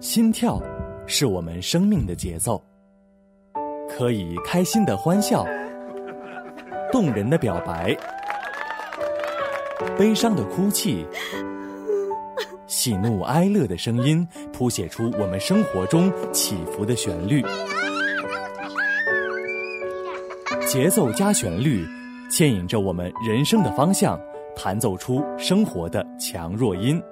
心跳是我们生命的节奏，可以开心的欢笑，动人的表白，悲伤的哭泣，喜怒哀乐的声音谱写出我们生活中起伏的旋律。节奏加旋律，牵引着我们人生的方向，弹奏出生活的强弱音。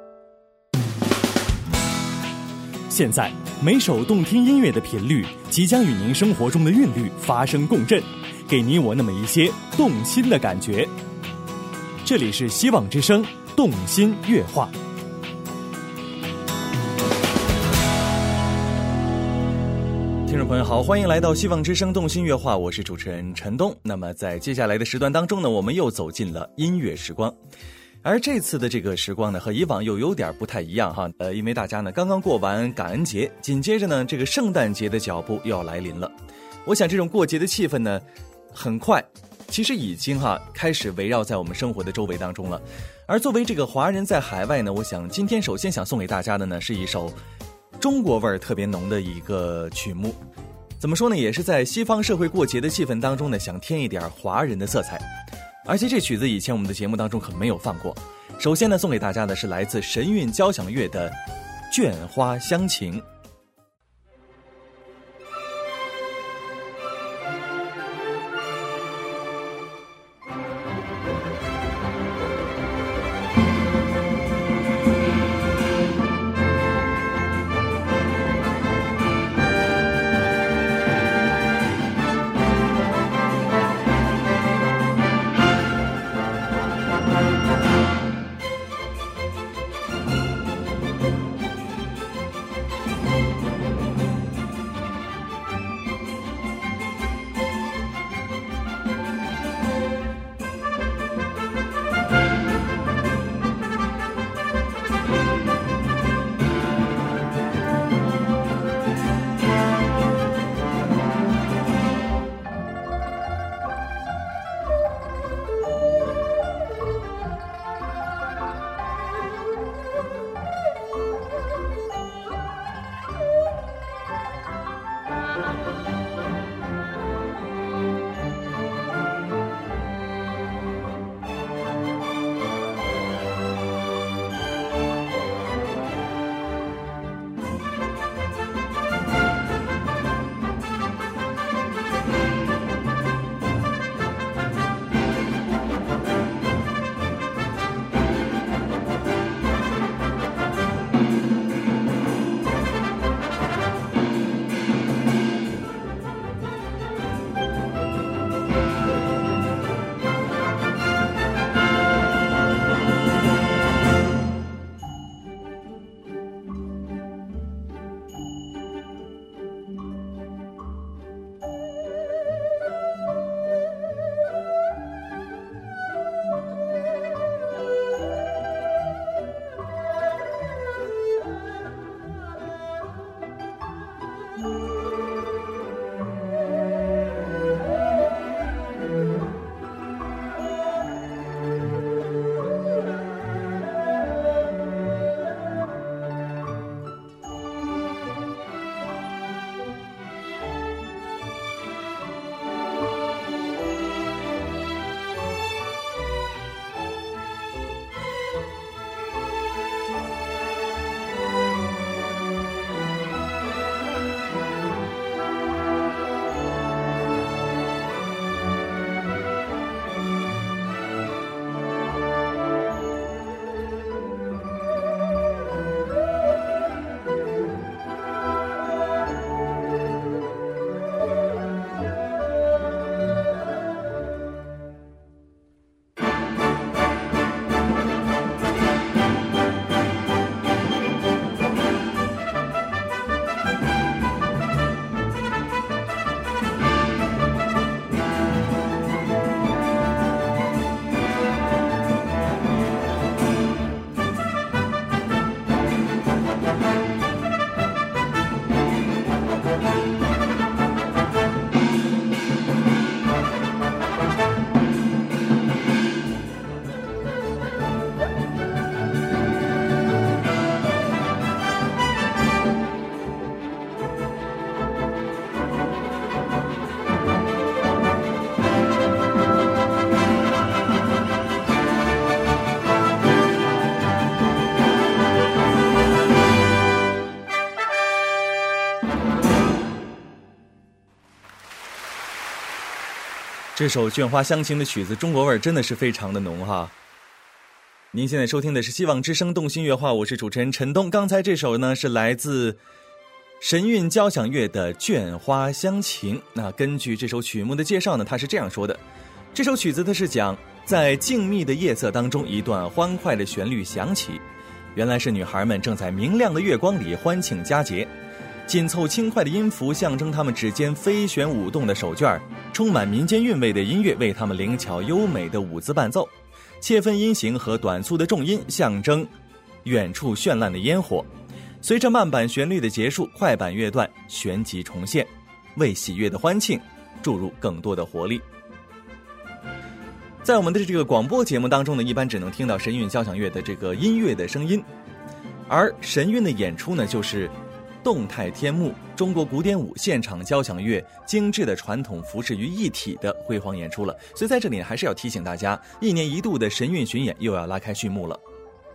现在，每首动听音乐的频率即将与您生活中的韵律发生共振，给你我那么一些动心的感觉。这里是希望之声动心乐话。听众朋友好，欢迎来到希望之声动心乐话，我是主持人陈东。那么在接下来的时段当中呢，我们又走进了音乐时光。而这次的这个时光呢，和以往又有点不太一样哈。因为大家呢刚刚过完感恩节，紧接着呢这个圣诞节的脚步又要来临了。我想这种过节的气氛呢，很快其实已经开始围绕在我们生活的周围当中了。而作为这个华人在海外呢，我想今天首先想送给大家的呢是一首中国味儿特别浓的一个曲目。怎么说呢，也是在西方社会过节的气氛当中呢，想添一点华人的色彩。而且这曲子以前我们的节目当中可没有放过。首先呢，送给大家的是来自神韵交响乐的《绢花香情》。 这首《绢花香情》的曲子中国味真的是非常的浓哈。您现在收听的是希望之声动心乐话，我是主持人陈东。刚才这首呢是来自神韵交响乐的《绢花香情》。那根据这首曲目的介绍呢，它是这样说的：这首曲子它是讲在静谧的夜色当中，一段欢快的旋律响起，原来是女孩们正在明亮的月光里欢庆佳节。紧凑轻快的音符象征他们指尖飞旋舞动的手绢，充满民间韵味的音乐为他们灵巧优美的舞姿伴奏，切分音型和短促的重音象征远处绚烂的烟火。随着慢板旋律的结束，快板乐段旋即重现，为喜悦的欢庆注入更多的活力。在我们的这个广播节目当中呢，一般只能听到神韵交响乐的这个音乐的声音，而神韵的演出呢，就是动态天幕、中国古典舞、现场交响乐、精致的传统服饰于一体的辉煌演出了。所以在这里还是要提醒大家，一年一度的神韵巡演又要拉开序幕了。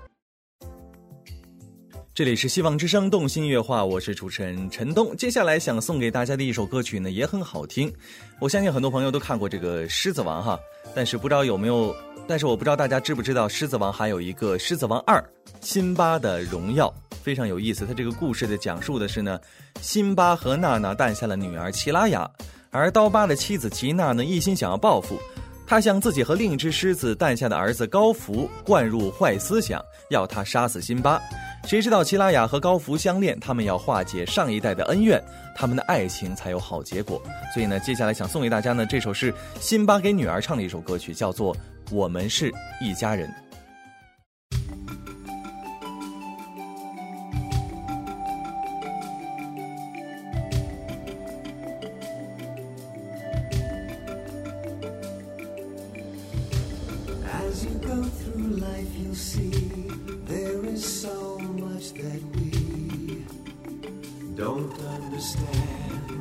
这里是希望之声动心乐话，我是主持人陈东。接下来想送给大家的一首歌曲呢，也很好听。我相信很多朋友都看过这个《狮子王》哈，但是我不知道大家知不知道，《狮子王》还有一个《狮子王2：辛巴的荣耀》。非常有意思，他这个故事的讲述的是呢，辛巴和娜娜诞下了女儿奇拉雅，而刀疤的妻子奇娜呢，一心想要报复，他向自己和另一只狮子诞下的儿子高福灌入坏思想，要他杀死辛巴。谁知道奇拉雅和高福相恋，他们要化解上一代的恩怨，他们的爱情才有好结果。所以呢，接下来想送给大家呢，这首是辛巴给女儿唱的一首歌曲，叫做《我们是一家人》。 As you go through life, you'll see there is so much that we don't understand.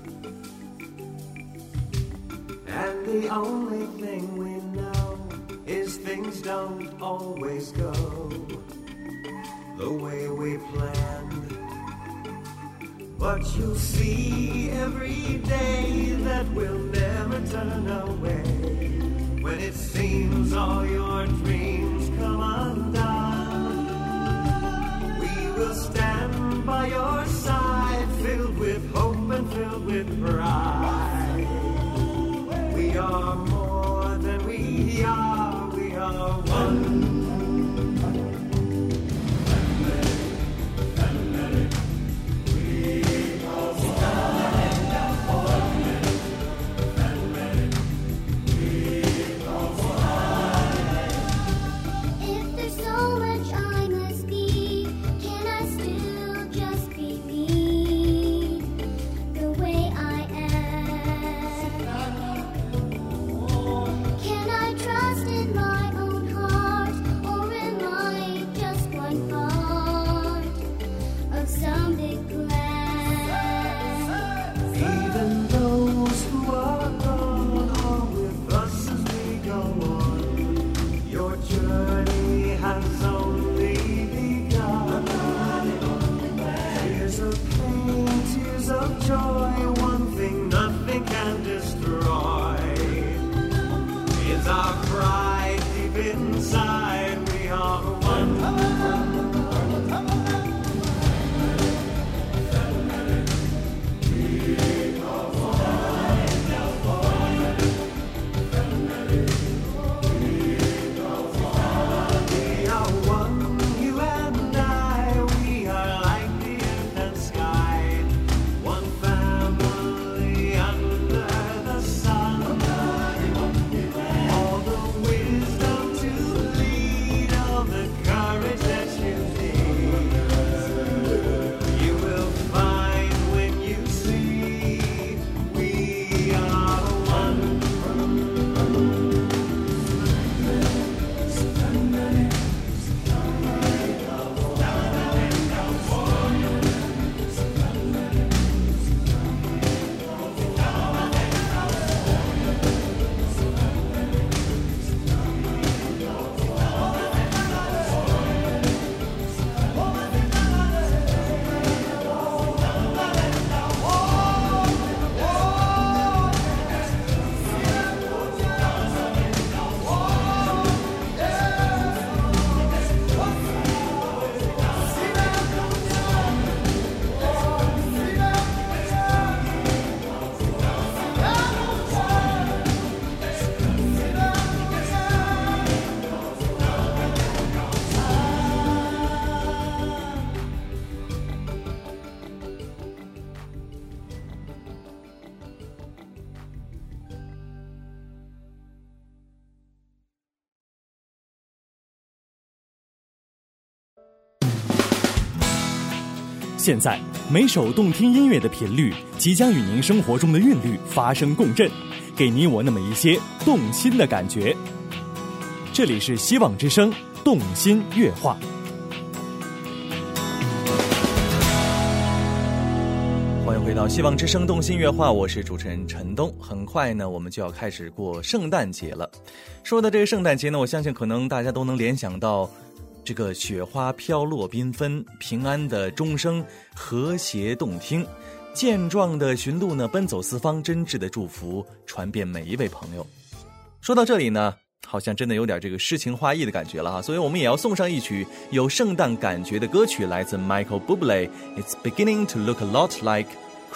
And the only thing we know is things don't always go the way we planned. But you'll see every day that we'll never turn away.When it seems all your dreams come undone, we will stand by your side, filled with hope and filled with pride. We are more than we are one. 现在，每首动听音乐的频率即将与您生活中的韵律发生共振，给你我那么一些动心的感觉。这里是希望之声动心乐话。 欢迎回到希望之声动心乐话，我是主持人陈东。很快呢，我们就要开始过圣诞节了。说到这个圣诞节呢，我相信可能大家都能联想到这个雪花飘落缤纷，平安的钟声和谐动听，健壮的驯鹿呢奔走四方，真挚的祝福传遍每一位朋友。说到这里呢，好像真的有点这个诗情画意的感觉了哈，所以我们也要送上一曲有圣诞感觉的歌曲，来自 Michael Bublé， It's beginning to look a lot like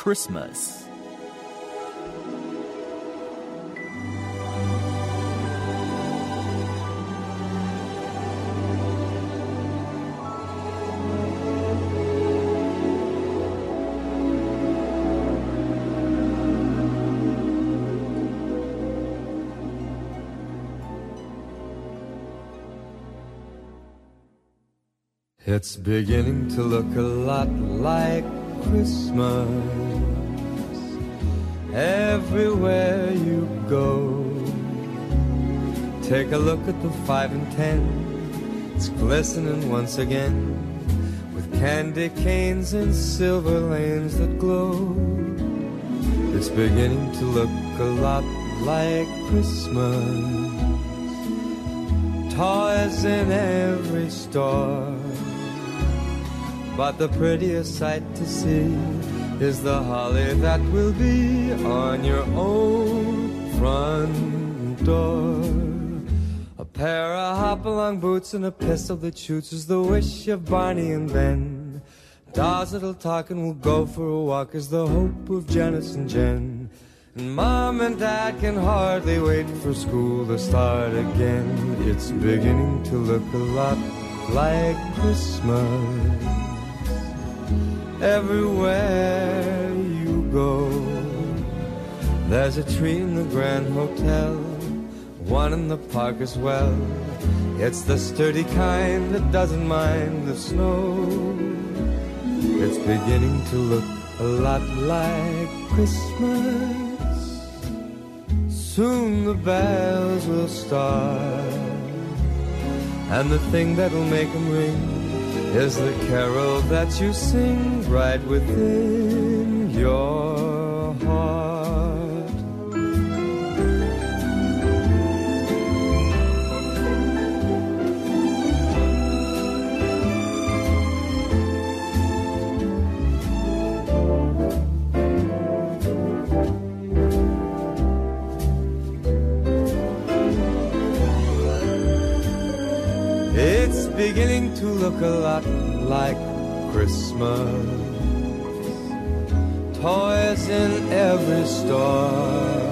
Christmas。It's beginning to look a lot like Christmas. Everywhere you go, take a look at the 5 and 10. It's glistening once again with candy canes and silver lanes that glow. It's beginning to look a lot like Christmas. Toys in every store, but the prettiest sight to see is the holly that will be on your own front door. A pair of hop-along boots and a pistol that shoots is the wish of Barney and Ben. Dolls that'll talk and will go for a walk is the hope of Janice and Jen. And Mom and Dad can hardly wait for school to start again. It's beginning to look a lot like Christmas. Everywhere you go, there's a tree in the Grand Hotel, one in the park as well. It's the sturdy kind that doesn't mind the snow. It's beginning to look a lot like Christmas. Soon the bells will start, and the thing that'll make them ring is the carol that you sing right within your heart. It's beginning to look a lot like Christmas. Toys in every store,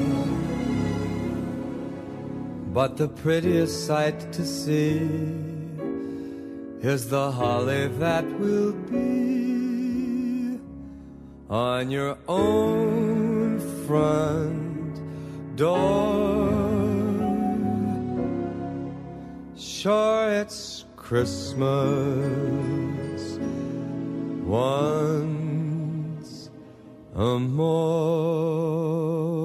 but the prettiest sight to see is the holly that will be on your own front door. Sure, it's Christmas once more.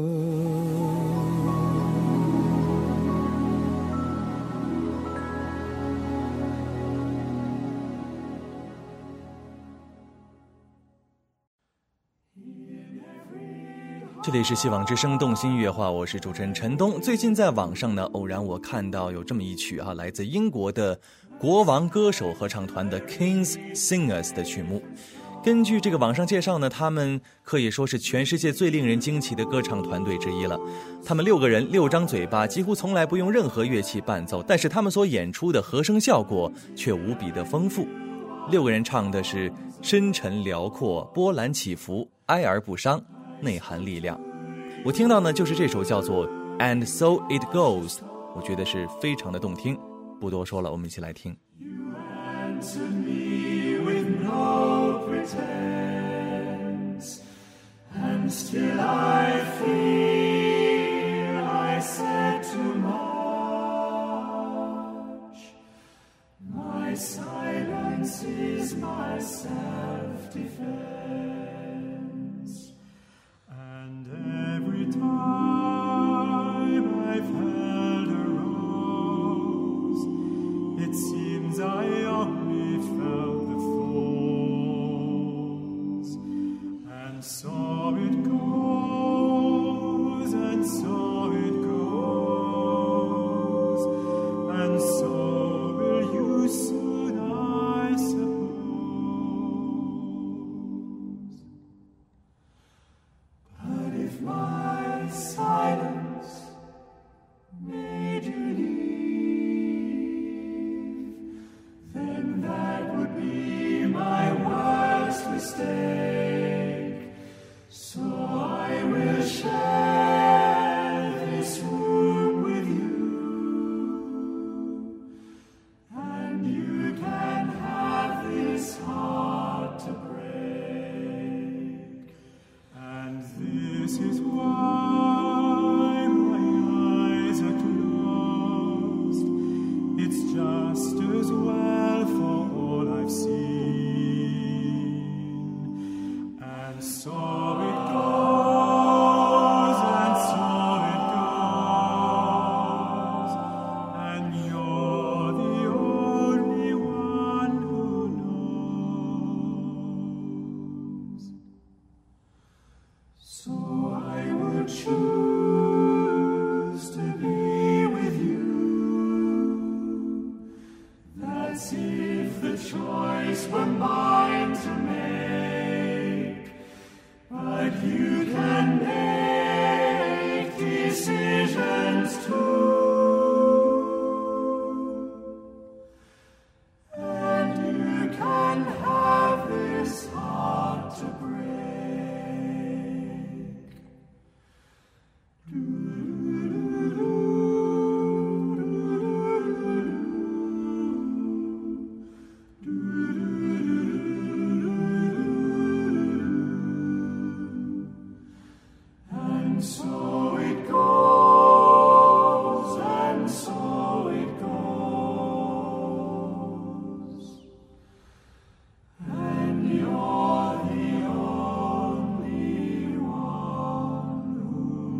这里是希望之声动心乐话，我是主持人陈东。最近在网上呢，偶然我看到有这么一曲来自英国的国王歌手合唱团的 King's Singers 的曲目。根据这个网上介绍呢，他们可以说是全世界最令人惊奇的歌唱团队之一了。他们6个人6张嘴巴，几乎从来不用任何乐器伴奏，但是他们所演出的和声效果却无比的丰富。6个人唱的是深沉辽阔、波澜起伏、哀而不伤，内含力量。我听到呢就是这首叫做 And So It Goes， 我觉得是非常的动听。不多说了，我们一起来听。 You answered me with no pretense, and still I fear I said too much. My My silence is my self-defense. And every time I've held a rose, it seems I only felt the thorns. And so it goes, and so it goes, and so will you soon, I suppose. But if my silence made you leave, then that would be my worst mistake. So I will share this room with you, and you can have this heart to break. And this is why my eyes are closed. It's just as well for all I've seen. And so it goes, and so it goes, and you're the only one who knows. So I would choose to be with you. That's if the choice were mine to make. But you can make decisions too. And you can have this heart to break. And so it goes, and so it goes, and you're the only one who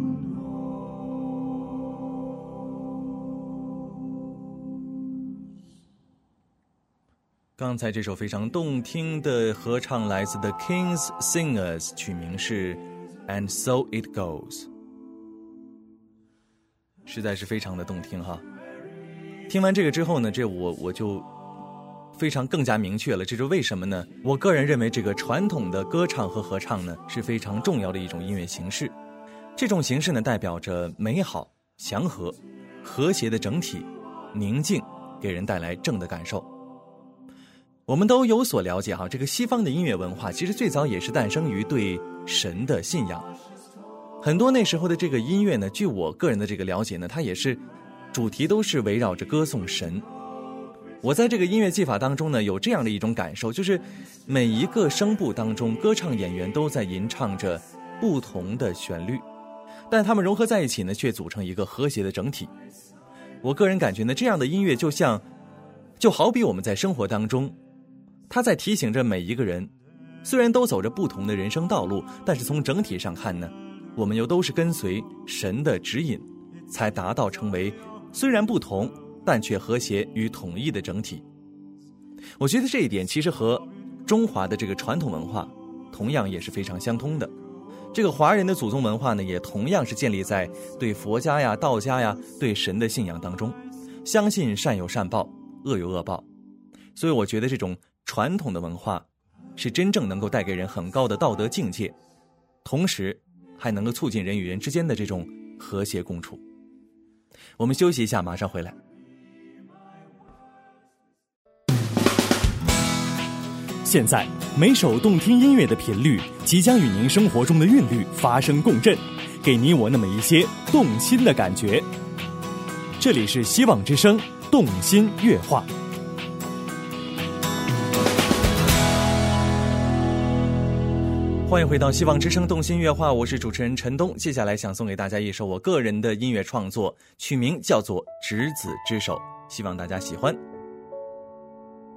knows. 刚才这首非常动听的合唱来自 The King's Singers， 曲名是 And So It Goes， 实在是非常的动听哈。听完这个之后呢，我就非常更加明确了，这是为什么呢？我个人认为这个传统的歌唱和合唱呢是非常重要的一种音乐形式。这种形式呢代表着美好、祥和、和谐的整体，宁静，给人带来正的感受。我们都有所了解哈，这个西方的音乐文化其实最早也是诞生于对神的信仰。很多那时候的这个音乐呢，据我个人的这个了解呢，它也是主题都是围绕着歌颂神。我在这个音乐技法当中呢，有这样的一种感受，就是每一个声部当中，歌唱演员都在吟唱着不同的旋律，但它们融合在一起呢，却组成一个和谐的整体。我个人感觉呢，这样的音乐就好比我们在生活当中，它在提醒着每一个人，虽然都走着不同的人生道路，但是从整体上看呢，我们又都是跟随神的指引，才达到成为虽然不同但却和谐与统一的整体。我觉得这一点其实和中华的这个传统文化同样也是非常相通的。这个华人的祖宗文化呢，也同样是建立在对佛家呀、道家呀、对神的信仰当中，相信善有善报，恶有恶报。所以我觉得这种传统的文化是真正能够带给人很高的道德境界，同时还能够促进人与人之间的这种和谐共处。我们休息一下，马上回来。 现在每首动听音乐的频率即将与您生活中的韵律发生共振，给你我那么一些动心的感觉。这里是希望之声动心乐话。 欢迎回到希望之声动心乐话，我是主持人陈东。接下来想送给大家一首我个人的音乐创作，曲名叫做《执子之手》，希望大家喜欢。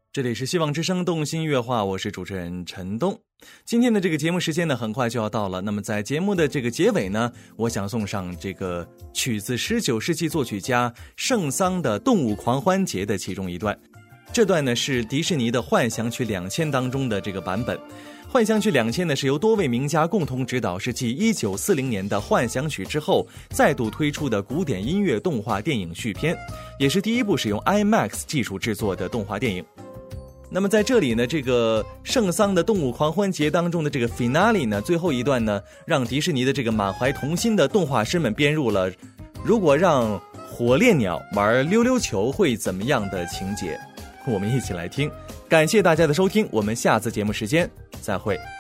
这里是希望之声动心乐话，我是主持人陈东。今天的这个节目时间呢，很快就要到了。那么在节目的这个结尾呢，我想送上这个取自19世纪作曲家圣桑的《动物狂欢节》的其中一段。这段呢是迪士尼的《幻想曲2000》当中的这个版本。《幻想曲2000》呢是由多位名家共同指导，是继1940年的《幻想曲》之后再度推出的古典音乐动画电影续篇，也是第一部使用 IMAX 技术制作的动画电影。那么在这里呢，这个圣桑的动物狂欢节当中的这个 finale 呢，最后一段呢，让迪士尼的这个满怀童心的动画师们编入了如果让火烈鸟玩溜溜球会怎么样的情节。我们一起来听。感谢大家的收听，我们下次节目时间再会。